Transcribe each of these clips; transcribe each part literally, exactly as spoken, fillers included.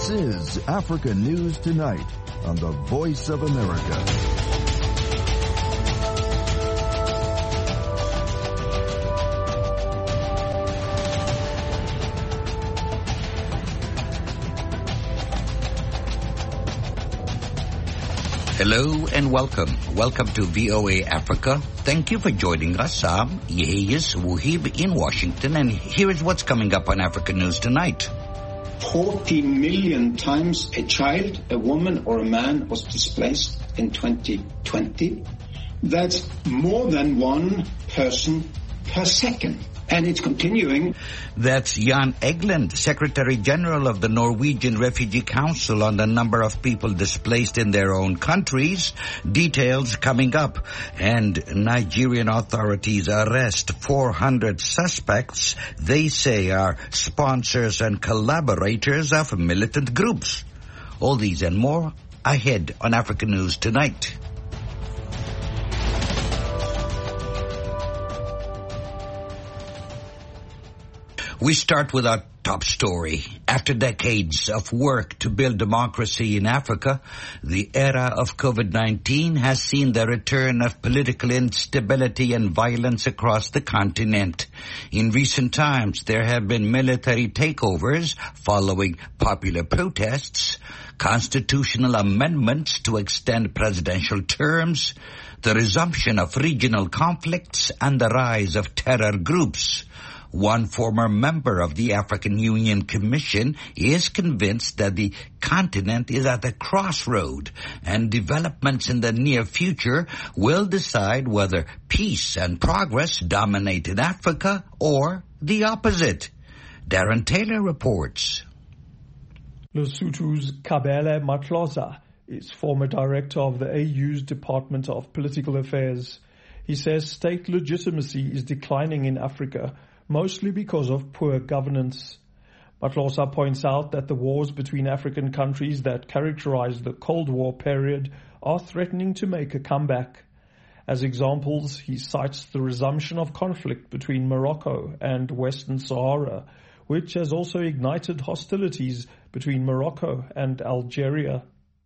This is Africa News Tonight on the Voice of America. Hello and welcome. Welcome to V O A Africa. Thank you for joining us. I'm Yehiyas Wuhib in Washington, and here is what's coming up on Africa News Tonight. forty million times a child, a woman or a man was displaced in twenty twenty. That's more than one person per second. And it's continuing. That's Jan Egeland, Secretary General of the Norwegian Refugee Council, on the number of people displaced in their own countries. Details coming up. And Nigerian authorities arrest four hundred suspects they say are sponsors and collaborators of militant groups. All these and more ahead on Africa News Tonight. We start with our top story. After decades of work to build democracy in Africa, the era of COVID nineteen has seen the return of political instability and violence across the continent. In recent times, there have been military takeovers following popular protests, constitutional amendments to extend presidential terms, the resumption of regional conflicts, and the rise of terror groups. One former member of the African Union Commission is convinced that the continent is at a crossroad, and developments in the near future will decide whether peace and progress dominate in Africa or the opposite. Darren Taylor reports. Lesotho's Kabele Matlosa is former director of the A U's Department of Political Affairs. He says state legitimacy is declining in Africa, mostly because of poor governance. Matlosa points out that the wars between African countries that characterized the Cold War period are threatening to make a comeback. As examples, he cites the resumption of conflict between Morocco and Western Sahara, which has also ignited hostilities between Morocco and Algeria.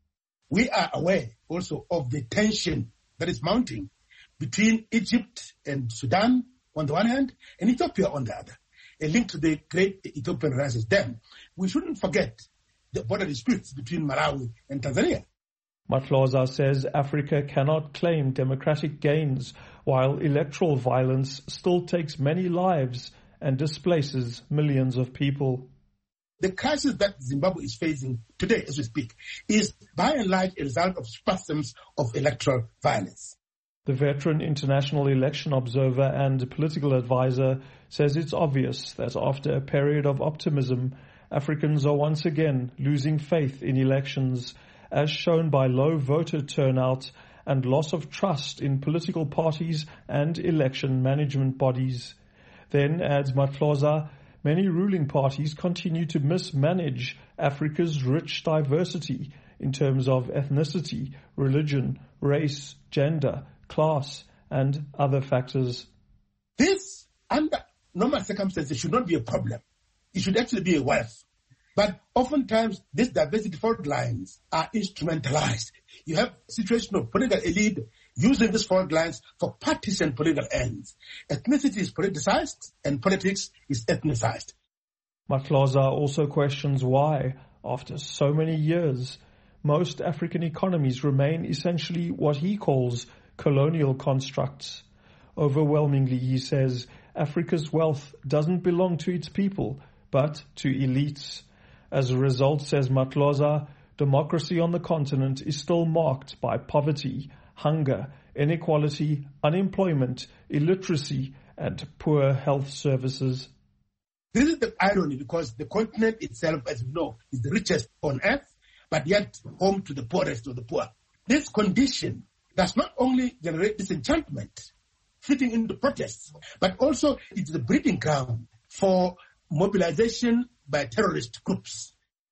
We are aware also of the tension that is mounting between Egypt and Sudan on the one hand, and Ethiopia on the other, a link to the great Ethiopian Renaissance Dam. We shouldn't forget the border disputes between Malawi and Tanzania. Matlosa says Africa cannot claim democratic gains while electoral violence still takes many lives and displaces millions of people. The crisis that Zimbabwe is facing today, as we speak, is by and large a result of spasms of electoral violence. The veteran international election observer and political advisor says it's obvious that after a period of optimism, Africans are once again losing faith in elections, as shown by low voter turnout and loss of trust in political parties and election management bodies. Then, adds Matlosa, many ruling parties continue to mismanage Africa's rich diversity in terms of ethnicity, religion, race, gender, class, and other factors. This, under normal circumstances, should not be a problem. It should actually be a wealth. But oftentimes, these diversity fault lines are instrumentalized. You have a situation of political elite using these fault lines for partisan political ends. Ethnicity is politicized, and politics is ethnicized. Matlosa also questions why, after so many years, most African economies remain essentially what he calls colonial constructs. Overwhelmingly, he says, Africa's wealth doesn't belong to its people, but to elites. As a result, says Matlosa, democracy on the continent is still marked by poverty, hunger, inequality, unemployment, illiteracy, and poor health services. This is the irony, because the continent itself, as we know, is the richest on earth, but yet home to the poorest of the poor. This condition does not only generate disenchantment, fitting into protests, but also it's the breeding ground for mobilization by terrorist groups.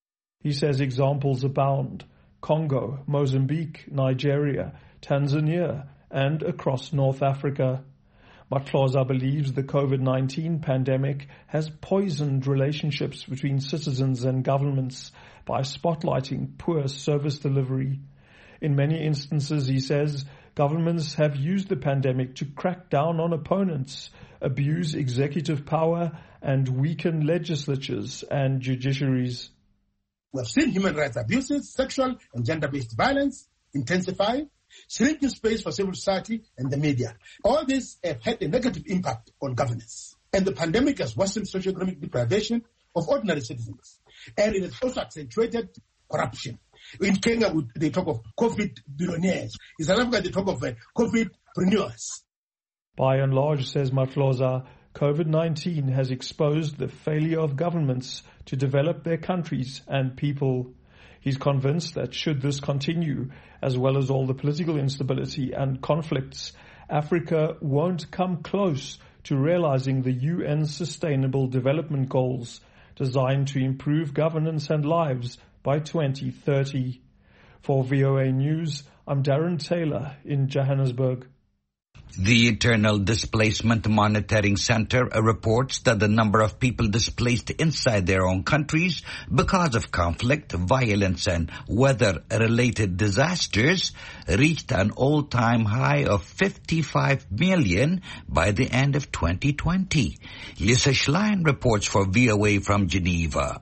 He says examples abound: Congo, Mozambique, Nigeria, Tanzania, and across North Africa. Matloza believes the COVID nineteen pandemic has poisoned relationships between citizens and governments by spotlighting poor service delivery. In many instances, he says, governments have used the pandemic to crack down on opponents, abuse executive power, and weaken legislatures and judiciaries. We have seen human rights abuses, sexual and gender-based violence intensify, shrinking space for civil society and the media. All this have had a negative impact on governance. And the pandemic has worsened socioeconomic deprivation of ordinary citizens. And it has also accentuated corruption. In Kenya, they talk of COVID billionaires. In South Africa, they talk of uh, COVID-preneurs. By and large, says Matloza, COVID nineteen has exposed the failure of governments to develop their countries and people. He's convinced that should this continue, as well as all the political instability and conflicts, Africa won't come close to realizing the U N's Sustainable Development Goals, designed to improve governance and lives by twenty thirty. For V O A News, I'm Darren Taylor in Johannesburg. The Internal Displacement Monitoring Center reports that the number of people displaced inside their own countries because of conflict, violence, and weather-related disasters reached an all-time high of fifty-five million by the end of twenty twenty. Lisa Schlein reports for V O A from Geneva.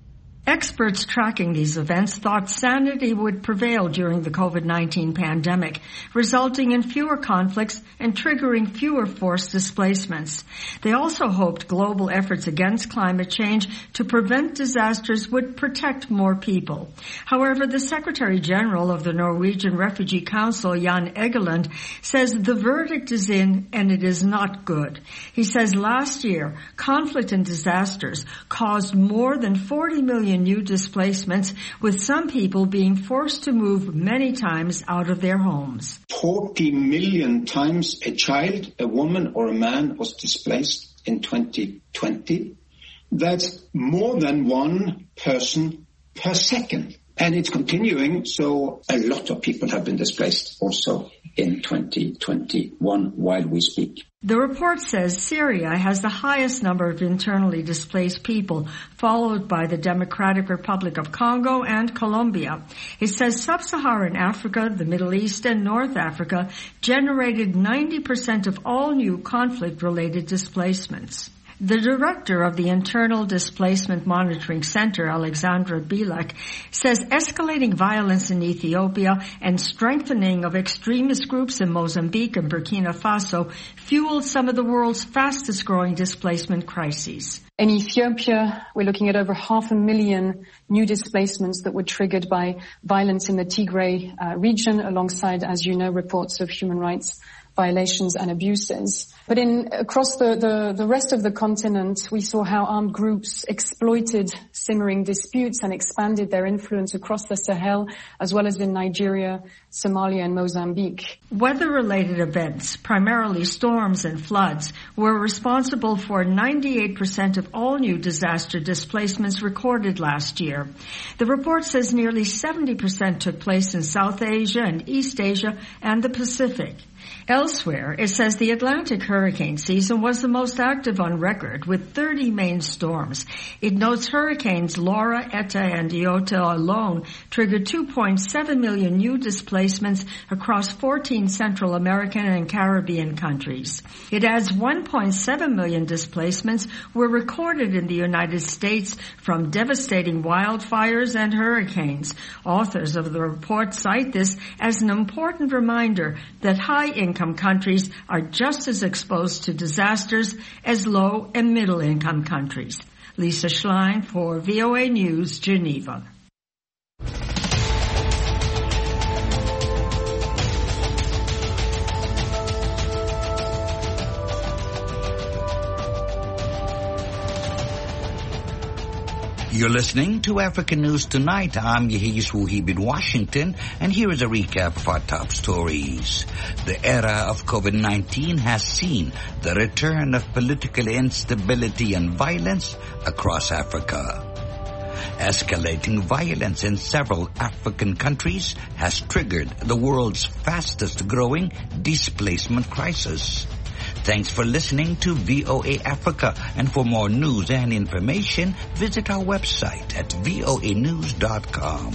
Experts tracking these events thought sanity would prevail during the COVID nineteen pandemic, resulting in fewer conflicts and triggering fewer forced displacements. They also hoped global efforts against climate change to prevent disasters would protect more people. However, the Secretary General of the Norwegian Refugee Council, Jan Egeland, says the verdict is in and it is not good. He says last year, conflict and disasters caused more than forty million new displacements, with some people being forced to move many times out of their homes. forty million times a child, a woman or a man was displaced in twenty twenty. That's more than one person per second. And it's continuing, so a lot of people have been displaced also in twenty twenty-one while we speak. The report says Syria has the highest number of internally displaced people, followed by the Democratic Republic of Congo and Colombia. It says sub-Saharan Africa, the Middle East, and North Africa generated ninety percent of all new conflict-related displacements. The director of the Internal Displacement Monitoring Center, Alexandra Bilek, says escalating violence in Ethiopia and strengthening of extremist groups in Mozambique and Burkina Faso fueled some of the world's fastest growing displacement crises. In Ethiopia, we're looking at over half a million new displacements that were triggered by violence in the Tigray uh, region, alongside, as you know, reports of human rights violations and abuses. But in across the, the, the rest of the continent, we saw how armed groups exploited simmering disputes and expanded their influence across the Sahel, as well as in Nigeria, Somalia, and Mozambique. Weather-related events, primarily storms and floods, were responsible for ninety-eight percent of all new disaster displacements recorded last year. The report says nearly seventy percent took place in South Asia and East Asia and the Pacific. Elsewhere, it says the Atlantic hurricane season was the most active on record, with thirty main storms. It notes hurricanes Laura, Eta, and Iota alone triggered two point seven million new displacements across fourteen Central American and Caribbean countries. It adds one point seven million displacements were recorded in the United States from devastating wildfires and hurricanes. Authors of the report cite this as an important reminder that high-income countries are just as exposed to disasters as low- and middle-income countries. Lisa Schlein for V O A News, Geneva. You're listening to African News Tonight. I'm Yehiyas Wuhib in Washington, and here is a recap of our top stories. The era of COVID nineteen has seen the return of political instability and violence across Africa. Escalating violence in several African countries has triggered the world's fastest growing displacement crisis. Thanks for listening to V O A Africa. And for more news and information, visit our website at voa news dot com.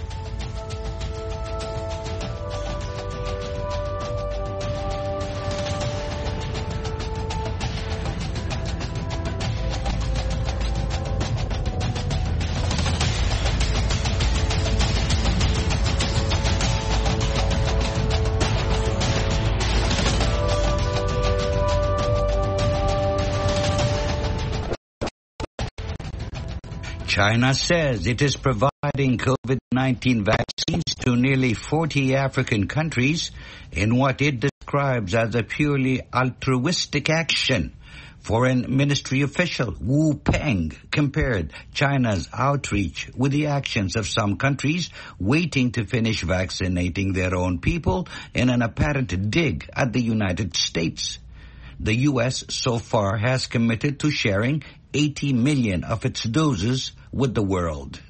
China says it is providing COVID nineteen vaccines to nearly forty African countries in what it describes as a purely altruistic action. Foreign Ministry official Wu Peng compared China's outreach with the actions of some countries waiting to finish vaccinating their own people in an apparent dig at the United States. The U S so far has committed to sharing eighty million of its doses with the world.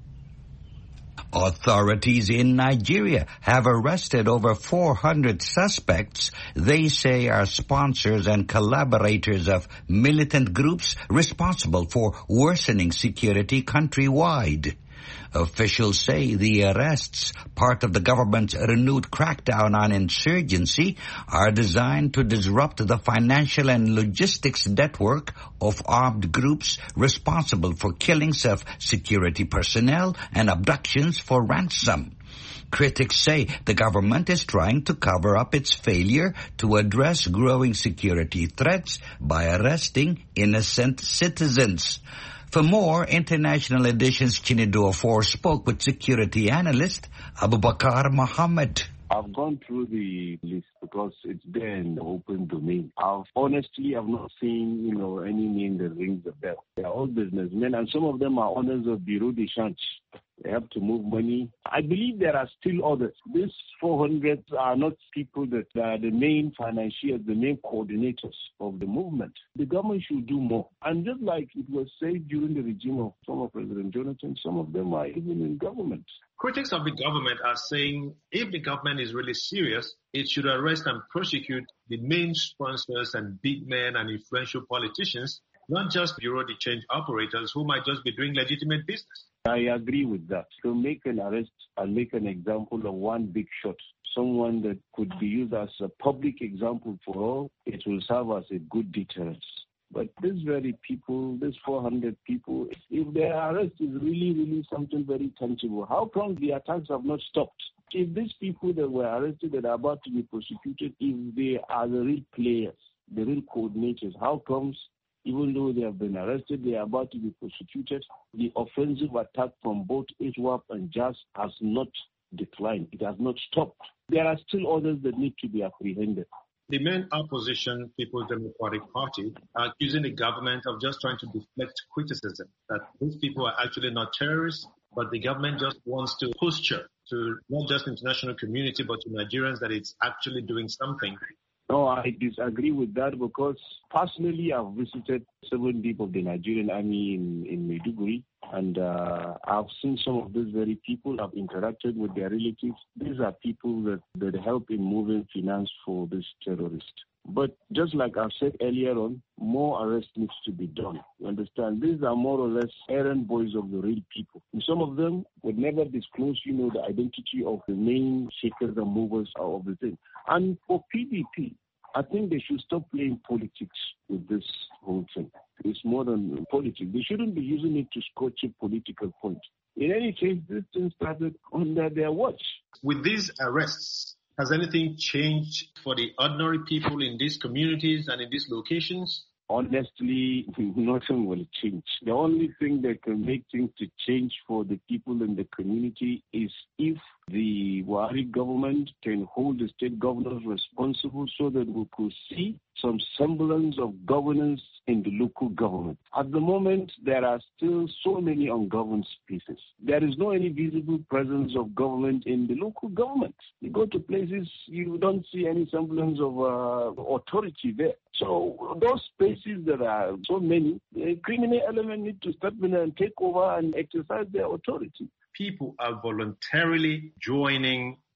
Authorities in Nigeria have arrested over four hundred suspects they say are sponsors and collaborators of militant groups responsible for worsening security countrywide. Officials say the arrests, part of the government's renewed crackdown on insurgency, are designed to disrupt the financial and logistics network of armed groups responsible for killings of security personnel and abductions for ransom. Critics say the government is trying to cover up its failure to address growing security threats by arresting innocent citizens. For more International Edition's Chinedu Ofor spoke with security analyst Abubakar Mohammed. I've gone through the list because it's there in the open domain. I've honestly have not seen, you know, any name that rings a bell. They're all businessmen, and some of them are owners of Bureau de Change. They have to move money. I believe there are still others. These four hundred are not people that are the main financiers, the main coordinators of the movement. The government should do more. And just like it was said during the regime of former President Jonathan, some of them are even in government. Critics of the government are saying if the government is really serious, it should arrest and prosecute the main sponsors and big men and influential politicians, not just Bureau de Change operators who might just be doing legitimate business. I agree with that. To make an arrest and make an example of one big shot, someone that could be used as a public example for all, it will serve as a good deterrence. But these very people, these four hundred people, if their arrest is really, really something very tangible, how come the attacks have not stopped? If these people that were arrested that are about to be prosecuted, if they are the real players, the real coordinators, how comes even though they have been arrested, they are about to be prosecuted, the offensive attack from both I S W A P and J A S has not declined. It has not stopped. There are still others that need to be apprehended. The main opposition, People's Democratic Party, are accusing the government of just trying to deflect criticism, that these people are actually not terrorists, but the government just wants to posture to not just the international community, but to Nigerians that it's actually doing something. No, I disagree with that because personally I've visited seven deep of the Nigerian army in, in Maiduguri, and uh, I've seen some of these very people. I've interacted with their relatives. These are people that, that help in moving finance for this terrorist. But just like I've said earlier on, more arrest needs to be done. You understand? These are more or less errand boys of the real people. And some of them would never disclose, you know, the identity of the main shakers and movers of the thing. And for P D P, I think they should stop playing politics with this whole thing. It's more than politics. They shouldn't be using it to score cheap political points. In any case, this thing started under their watch. With these arrests, has anything changed for the ordinary people in these communities and in these locations? Honestly, nothing will change. The only thing that can make things to change for the people in the community is if the Buhari government can hold the state governors responsible so that we could see some semblance of governance in the local government. At the moment, there are still so many ungoverned spaces. There is no any visible presence of government in the local government. You go to places, you don't see any semblance of uh, authority there. So those spaces that are so many, the criminal element need to step in and take over and exercise their authority. People are voluntarily joining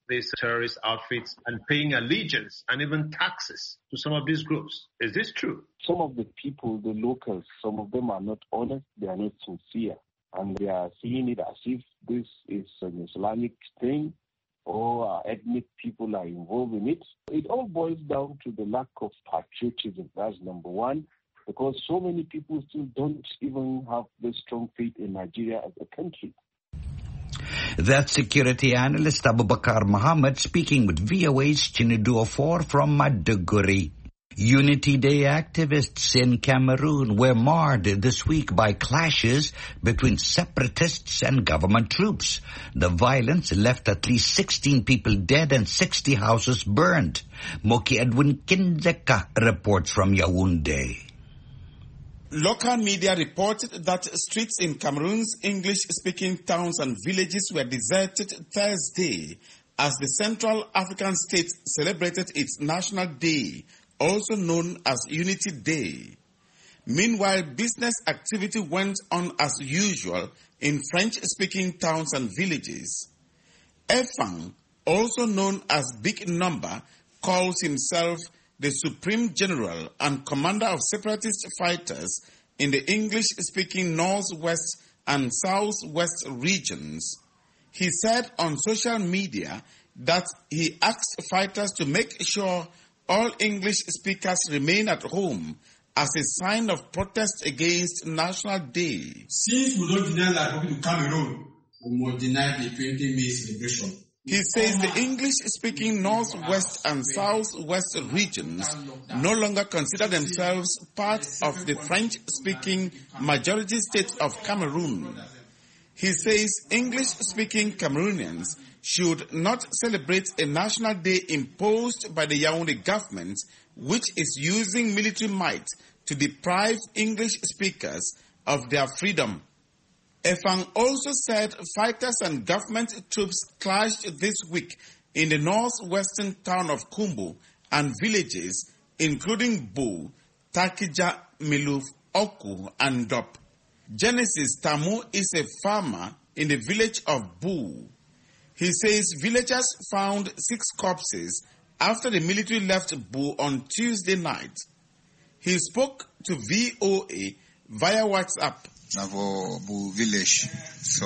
these terrorist outfits and paying allegiance and even taxes to some of these groups. Is this true? Some of the people, the locals, some of them are not honest, they are not sincere, and they are seeing it as if this is an Islamic thing or ethnic people are involved in it. It all boils down to the lack of patriotism. That's number one, because so many people still don't even have the strong faith in Nigeria as a country. That's security analyst Abubakar Muhammad speaking with V O A's Chinedu Ofor from Maiduguri. Unity Day activists in Cameroon were marred this week by clashes between separatists and government troops. The violence left at least sixteen people dead and sixty houses burned. Moki Edwin Kinzeka reports from Yaoundé. Local media reported that streets in Cameroon's English-speaking towns and villages were deserted Thursday as the Central African state celebrated its National Day, also known as Unity Day. Meanwhile, business activity went on as usual in French-speaking towns and villages. Efang, also known as Big Number, calls himself the Supreme General and Commander of separatist fighters in the English-speaking Northwest and Southwest regions. He said on social media that he asked fighters to make sure all English speakers remain at home as a sign of protest against National Day. Since we don't deny the Republic of Cameroon, we must deny the twentieth May celebration. He says the English-speaking Northwest and Southwest regions no longer consider themselves part of the French-speaking majority state of Cameroon. He says English-speaking Cameroonians should not celebrate a national day imposed by the Yaoundé government, which is using military might to deprive English speakers of their freedom. Efang also said fighters and government troops clashed this week in the northwestern town of Kumbu and villages including Bou, Takija, Miluf, Oku, and Dop. Genesis Tamu is a farmer in the village of Bou. He says villagers found six corpses after the military left Bou on Tuesday night. He spoke to V O A via WhatsApp. Navo Bou village, so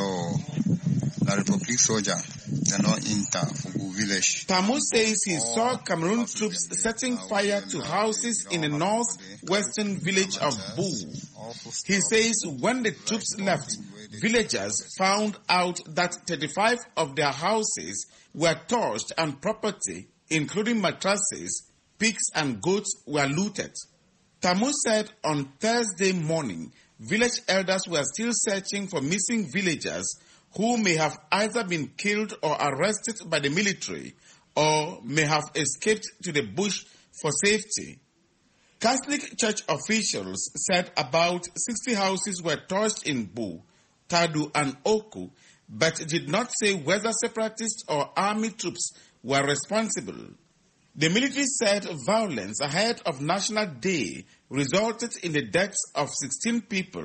la Republic soldier, they not enter for Bou village. Tamu says he saw Cameroon troops setting fire to houses in the northwestern village of Bou. He says when the troops left, villagers found out that thirty-five of their houses were torched and property, including mattresses, pigs and goats, were looted. Tamu said on Thursday morning, village elders were still searching for missing villagers who may have either been killed or arrested by the military or may have escaped to the bush for safety. Catholic Church officials said about sixty houses were torched in Bou, Tadu and Oku, but did not say whether separatists or army troops were responsible. The military said violence ahead of National Day resulted in the deaths of sixteen people.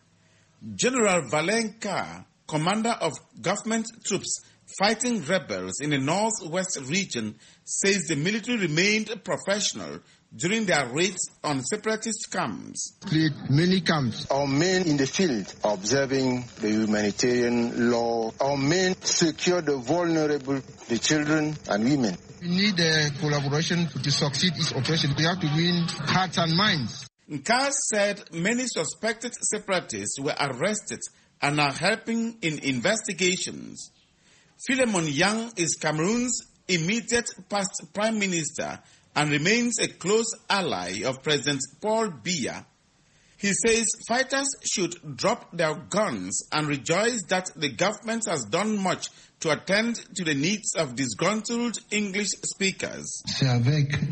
General Valenka, commander of government troops fighting rebels in the northwest region, says the military remained professional during their raids on separatist camps. Many camps. Our men in the field observing the humanitarian law. Our men secure the vulnerable, the children and women. We need a collaboration to succeed this operation. We have to win hearts and minds. Nkaz said many suspected separatists were arrested and are helping in investigations. Philemon Yang is Cameroon's immediate past prime minister and remains a close ally of President Paul Biya. He says fighters should drop their guns and rejoice that the government has done much to attend to the needs of disgruntled English speakers. He says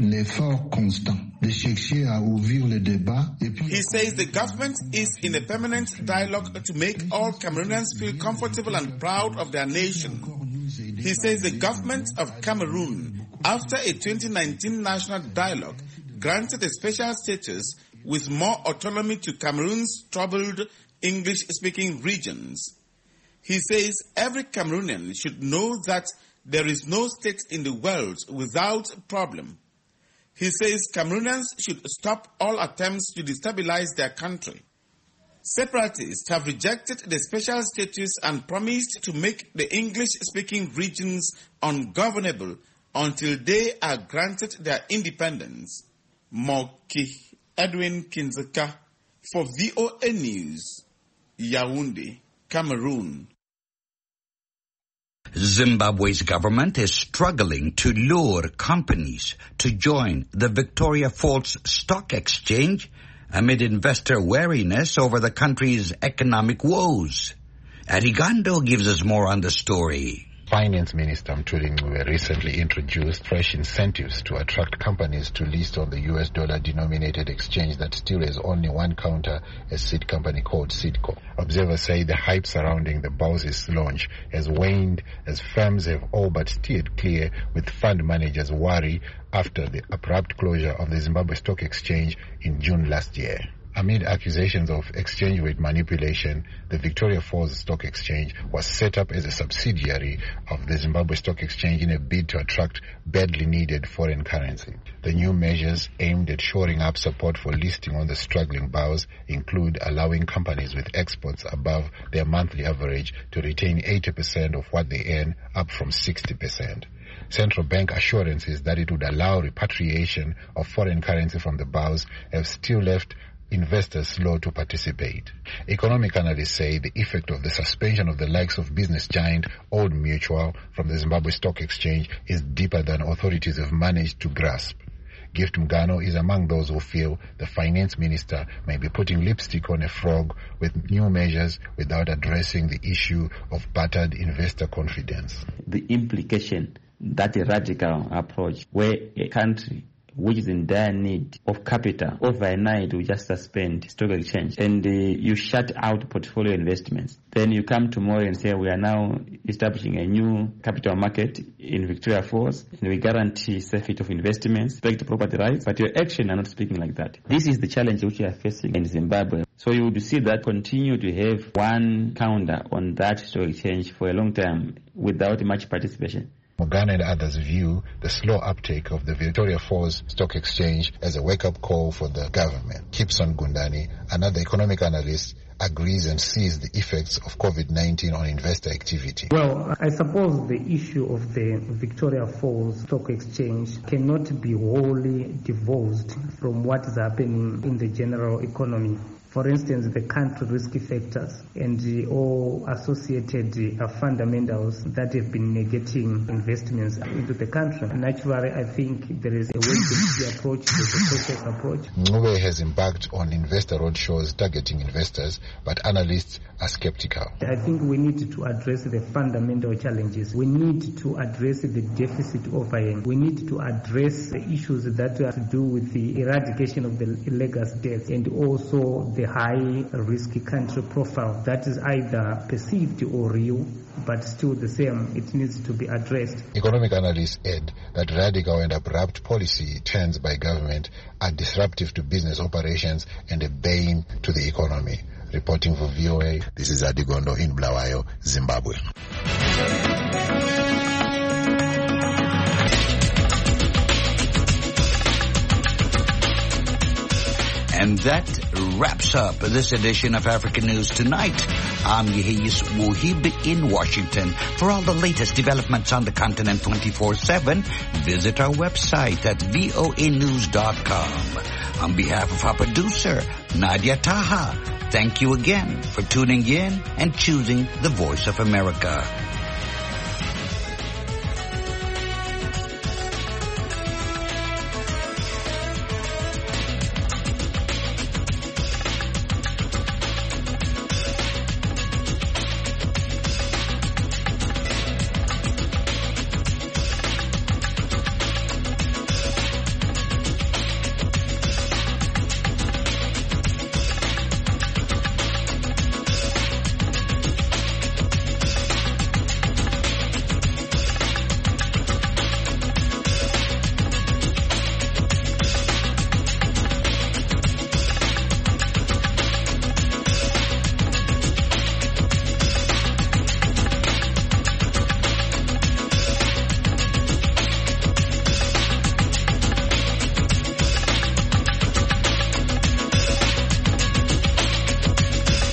the government is in a permanent dialogue to make all Cameroonians feel comfortable and proud of their nation. He says the government of Cameroon, after a twenty nineteen national dialogue, granted a special status with more autonomy to Cameroon's troubled English-speaking regions. He says every Cameroonian should know that there is no state in the world without problem. He says Cameroonians should stop all attempts to destabilize their country. Separatists have rejected the special status and promised to make the English-speaking regions ungovernable until they are granted their independence. Moki Edwin Kinzeka for V O A News, Yaoundé, Cameroon. Zimbabwe's government is struggling to lure companies to join the Victoria Falls Stock Exchange amid investor wariness over the country's economic woes. Arigondo gives us more on the story. Finance Minister Mtuli Ngube recently introduced fresh incentives to attract companies to list on the U S dollar-denominated exchange that still has only one counter, a seed company called Seedco. Observers say the hype surrounding the B O W's launch has waned as firms have all but steered clear, with fund managers worried after the abrupt closure of the Zimbabwe Stock Exchange in June last year. Amid accusations of exchange rate manipulation, the Victoria Falls Stock Exchange was set up as a subsidiary of the Zimbabwe Stock Exchange in a bid to attract badly needed foreign currency. The new measures aimed at shoring up support for listing on the struggling B O Ws include allowing companies with exports above their monthly average to retain eighty percent of what they earn, up from sixty percent. Central bank assurances that it would allow repatriation of foreign currency from the B O Ws have still left investors slow to participate. Economic analysts say the effect of the suspension of the likes of business giant Old Mutual from the Zimbabwe Stock Exchange is deeper than authorities have managed to grasp. Gift Mgano is among those who feel the finance minister may be putting lipstick on a frog with new measures without addressing the issue of battered investor confidence. The implication that a radical approach where a country which is in dire need of capital, overnight we just suspend stock exchange and uh, you shut out portfolio investments. Then you come tomorrow and say we are now establishing a new capital market in Victoria Falls and we guarantee safety of investments, respect property rights, but your action are not speaking like that. This is the challenge which we are facing in Zimbabwe. So you would see that continue to have one counter on that stock exchange for a long time without much participation. Mugana and others view the slow uptake of the Victoria Falls Stock Exchange as a wake-up call for the government. Kipson Gundani, another economic analyst, agrees and sees the effects of COVID nineteen on investor activity. Well, I suppose the issue of the Victoria Falls Stock Exchange cannot be wholly divorced from what is happening in the general economy. For instance, the country risk factors and the all associated uh, fundamentals that have been negating investments into the country. Naturally, I think there is a wait-and-see approach, there's a cautious approach. Ngube has embarked on investor roadshows targeting investors, but analysts are skeptical. I think we need to address the fundamental challenges. We need to address the deficit overhang. We need to address the issues that have to do with the eradication of the legacy debt and also the high risk country profile that is either perceived or real, but still the same. It needs to be addressed. Economic analysts add that radical and abrupt policy turns by government are disruptive to business operations and a bane to the economy. Reporting for V O A, this is Adigondo in Bulawayo, Zimbabwe. And that wraps up this edition of African News Tonight. I'm Yehis Wuhib in Washington. For all the latest developments on the continent twenty-four seven, visit our website at V O A news dot com. On behalf of our producer, Nadia Taha, thank you again for tuning in and choosing the Voice of America.